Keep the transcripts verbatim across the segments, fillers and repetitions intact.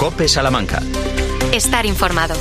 COPE Salamanca. Estar informado.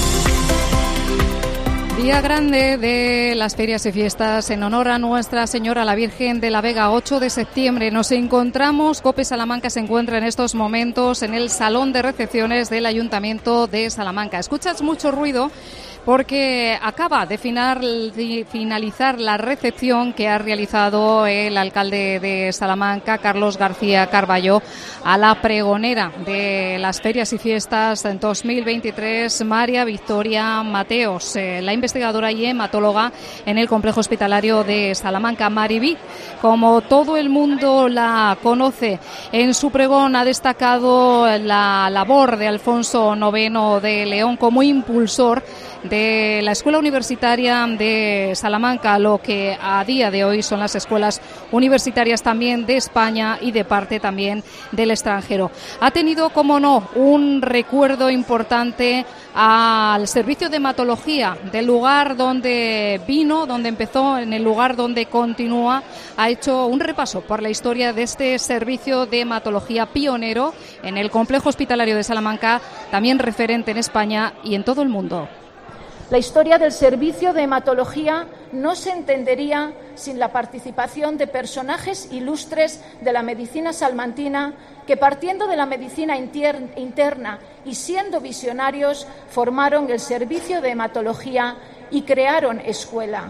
Día grande de las ferias y fiestas en honor a Nuestra Señora la Virgen de la Vega, ocho de septiembre. Nos encontramos, COPE Salamanca se encuentra en estos momentos en el Salón de Recepciones del Ayuntamiento de Salamanca. Escuchas mucho ruido porque acaba de, final, de finalizar la recepción que ha realizado el alcalde de Salamanca, Carlos García Carballo, a la pregonera de las ferias y fiestas en dos mil veintitrés, María Victoria Mateos, eh, la investigadora y hematóloga en el complejo hospitalario de Salamanca. Maribí, como todo el mundo la conoce, en su pregón ha destacado la labor de Alfonso noveno de León como impulsor de la Escuela Universitaria de Salamanca, lo que a día de hoy son las escuelas universitarias también de España y de parte también del extranjero. Ha tenido, como no, un recuerdo importante al servicio de hematología del lugar donde vino, donde empezó, en el lugar donde continúa. Ha hecho un repaso por la historia de este servicio de hematología pionero en el complejo hospitalario de Salamanca, también referente en España y en todo el mundo. La historia del servicio de hematología no se entendería sin la participación de personajes ilustres de la medicina salmantina que, partiendo de la medicina interna y siendo visionarios, formaron el servicio de hematología y crearon escuela.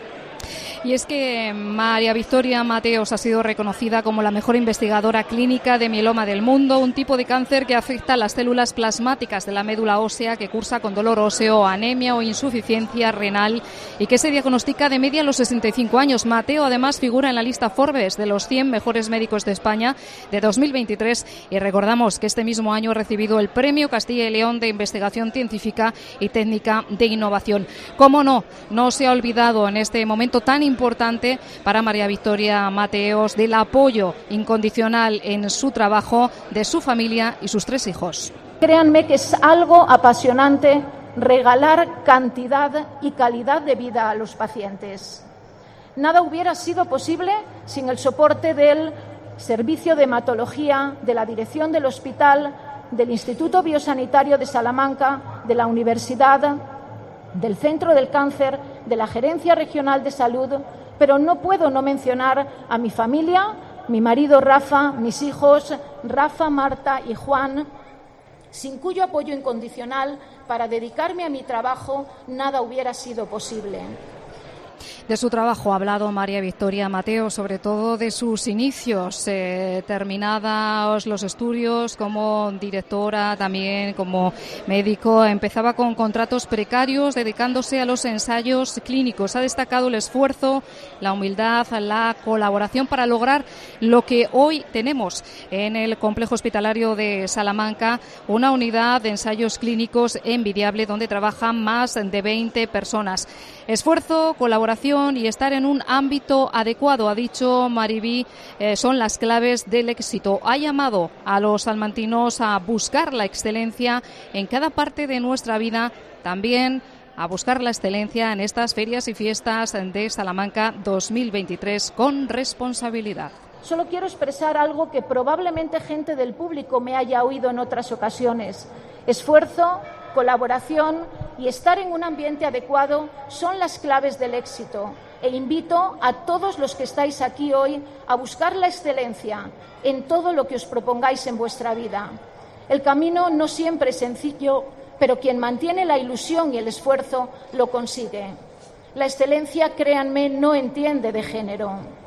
Y es que María Victoria Mateos ha sido reconocida como la mejor investigadora clínica de mieloma del mundo, un tipo de cáncer que afecta a las células plasmáticas de la médula ósea, que cursa con dolor óseo, anemia o insuficiencia renal y que se diagnostica de media a los sesenta y cinco años. Mateo además figura en la lista Forbes de los cien mejores médicos de España de dos mil veintitrés y recordamos que este mismo año ha recibido el Premio Castilla y León de Investigación Científica y Técnica de Innovación. Cómo no, no se ha olvidado en este momento tan importante para María Victoria Mateos del apoyo incondicional en su trabajo de su familia y sus tres hijos. Créanme que es algo apasionante regalar cantidad y calidad de vida a los pacientes. Nada hubiera sido posible sin el soporte del Servicio de Hematología, de la dirección del hospital, del Instituto Biosanitario de Salamanca, de la Universidad, del Centro del Cáncer, de la Gerencia Regional de Salud, pero no puedo no mencionar a mi familia, mi marido Rafa, mis hijos Rafa, Marta y Juan, sin cuyo apoyo incondicional para dedicarme a mi trabajo nada hubiera sido posible. De su trabajo ha hablado María Victoria Mateos, sobre todo de sus inicios, eh, terminados los estudios como directora, también como médico. Empezaba con contratos precarios, dedicándose a los ensayos clínicos. Ha destacado el esfuerzo, la humildad, la colaboración para lograr lo que hoy tenemos en el complejo hospitalario de Salamanca, una unidad de ensayos clínicos envidiable donde trabajan más de veinte personas. Esfuerzo, colaboración y estar en un ámbito adecuado, ha dicho Maribí, eh, son las claves del éxito. Ha llamado a los salmantinos a buscar la excelencia en cada parte de nuestra vida, también a buscar la excelencia en estas ferias y fiestas de Salamanca dos mil veintitrés con responsabilidad. Solo quiero expresar algo que probablemente gente del público me haya oído en otras ocasiones. Esfuerzo, colaboración y estar en un ambiente adecuado son las claves del éxito. E invito a todos los que estáis aquí hoy a buscar la excelencia en todo lo que os propongáis en vuestra vida. El camino no siempre es sencillo, pero quien mantiene la ilusión y el esfuerzo lo consigue. La excelencia, créanme, no entiende de género.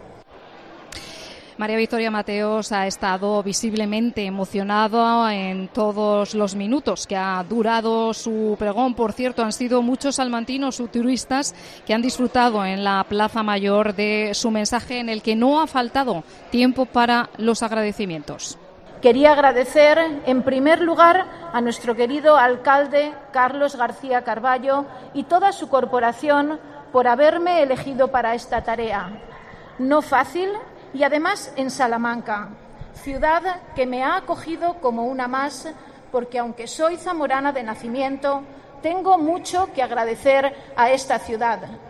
María Victoria Mateos ha estado visiblemente emocionada en todos los minutos que ha durado su pregón. Por cierto, han sido muchos salmantinos o turistas que han disfrutado en la Plaza Mayor de su mensaje, en el que no ha faltado tiempo para los agradecimientos. Quería agradecer, en primer lugar, a nuestro querido alcalde Carlos García Carballo y toda su corporación por haberme elegido para esta tarea. No fácil, y además en Salamanca, ciudad que me ha acogido como una más, porque aunque soy zamorana de nacimiento, tengo mucho que agradecer a esta ciudad.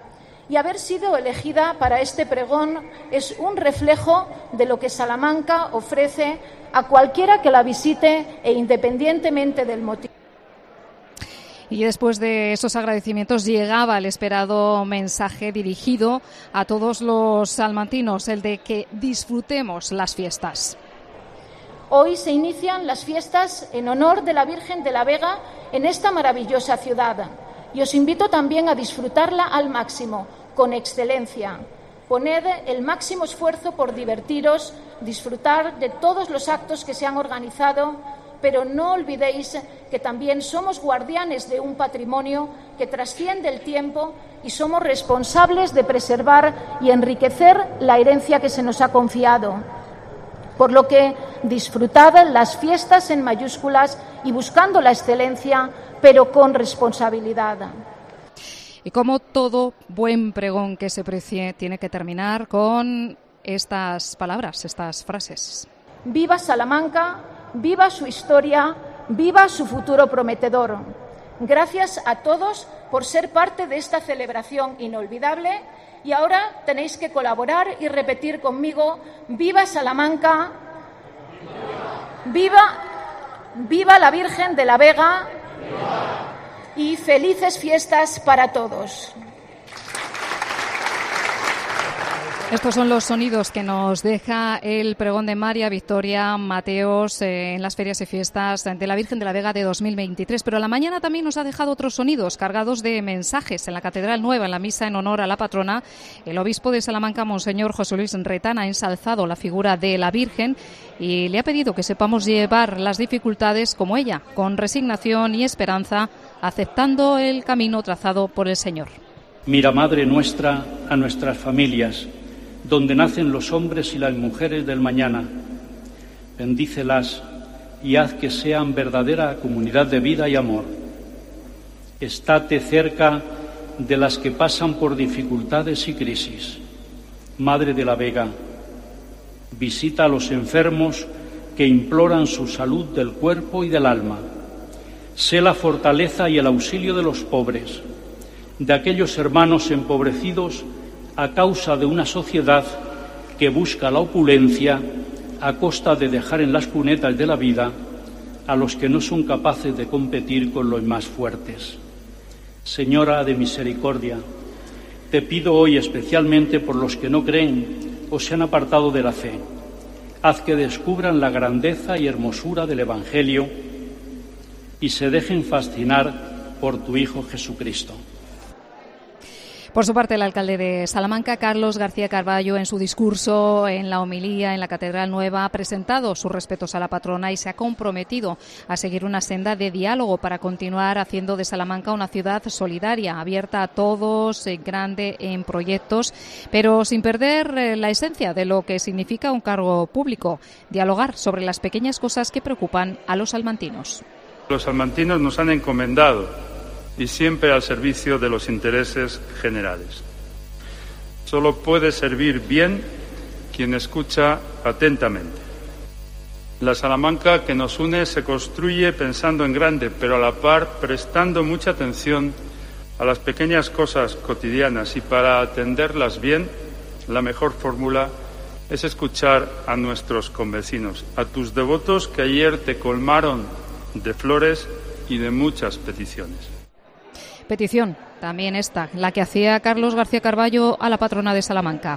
Y haber sido elegida para este pregón es un reflejo de lo que Salamanca ofrece a cualquiera que la visite e independientemente del motivo. Y después de esos agradecimientos llegaba el esperado mensaje dirigido a todos los salmantinos, el de que disfrutemos las fiestas. Hoy se inician las fiestas en honor de la Virgen de la Vega en esta maravillosa ciudad y os invito también a disfrutarla al máximo, con excelencia. Poned el máximo esfuerzo por divertiros, disfrutar de todos los actos que se han organizado, pero no olvidéis que también somos guardianes de un patrimonio que trasciende el tiempo y somos responsables de preservar y enriquecer la herencia que se nos ha confiado. Por lo que disfrutad las fiestas en mayúsculas y buscando la excelencia, pero con responsabilidad. Y como todo buen pregón que se precie, tiene que terminar con estas palabras, estas frases. Viva Salamanca, viva su historia, viva su futuro prometedor. Gracias a todos por ser parte de esta celebración inolvidable. Y ahora tenéis que colaborar y repetir conmigo: ¡viva Salamanca! ¡Viva, viva la Virgen de la Vega! Y felices fiestas para todos. Estos son los sonidos que nos deja el pregón de María Victoria Mateos eh, en las ferias y fiestas de la Virgen de la Vega de dos mil veintitrés. Pero a la mañana también nos ha dejado otros sonidos cargados de mensajes. En la Catedral Nueva, en la misa en honor a la patrona, el obispo de Salamanca, Monseñor José Luis Retán, ha ensalzado la figura de la Virgen y le ha pedido que sepamos llevar las dificultades como ella, con resignación y esperanza, aceptando el camino trazado por el Señor. Mira, Madre nuestra, a nuestras familias, donde nacen los hombres y las mujeres del mañana. Bendícelas y haz que sean verdadera comunidad de vida y amor. Estate cerca de las que pasan por dificultades y crisis. Madre de la Vega, visita a los enfermos que imploran su salud del cuerpo y del alma. Sé la fortaleza y el auxilio de los pobres, de aquellos hermanos empobrecidos a causa de una sociedad que busca la opulencia a costa de dejar en las cunetas de la vida a los que no son capaces de competir con los más fuertes. Señora de misericordia, te pido hoy especialmente por los que no creen o se han apartado de la fe. Haz que descubran la grandeza y hermosura del Evangelio y se dejen fascinar por tu Hijo Jesucristo. Por su parte, el alcalde de Salamanca, Carlos García Carballo, en su discurso en la homilía en la Catedral Nueva, ha presentado sus respetos a la patrona y se ha comprometido a seguir una senda de diálogo para continuar haciendo de Salamanca una ciudad solidaria, abierta a todos, grande en proyectos, pero sin perder la esencia de lo que significa un cargo público, dialogar sobre las pequeñas cosas que preocupan a los salmantinos. Los salmantinos nos han encomendado y siempre al servicio de los intereses generales. Solo puede servir bien quien escucha atentamente. La Salamanca que nos une se construye pensando en grande, pero a la par prestando mucha atención a las pequeñas cosas cotidianas, y para atenderlas bien, la mejor fórmula es escuchar a nuestros convecinos, a tus devotos que ayer te colmaron de flores y de muchas peticiones. Petición, también esta, la que hacía Carlos García Carballo a la patrona de Salamanca.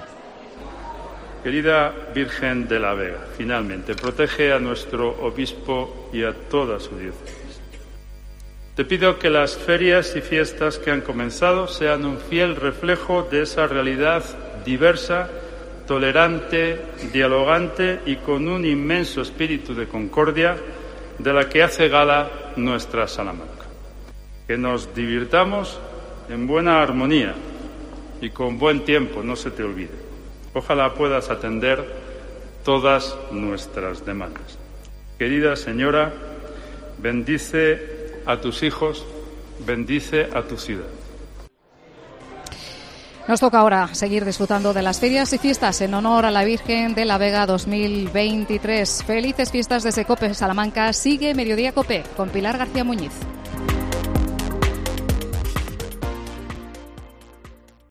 Querida Virgen de la Vega, finalmente, protege a nuestro obispo y a toda su diócesis. Te pido que las ferias y fiestas que han comenzado sean un fiel reflejo de esa realidad diversa, tolerante, dialogante y con un inmenso espíritu de concordia de la que hace gala nuestra Salamanca. Que nos divirtamos en buena armonía y con buen tiempo, no se te olvide. Ojalá puedas atender todas nuestras demandas. Querida señora, bendice a tus hijos, bendice a tu ciudad. Nos toca ahora seguir disfrutando de las ferias y fiestas en honor a la Virgen de la Vega dos mil veintitrés. Felices fiestas desde COPE Salamanca. Sigue Mediodía COPE con Pilar García Muñiz.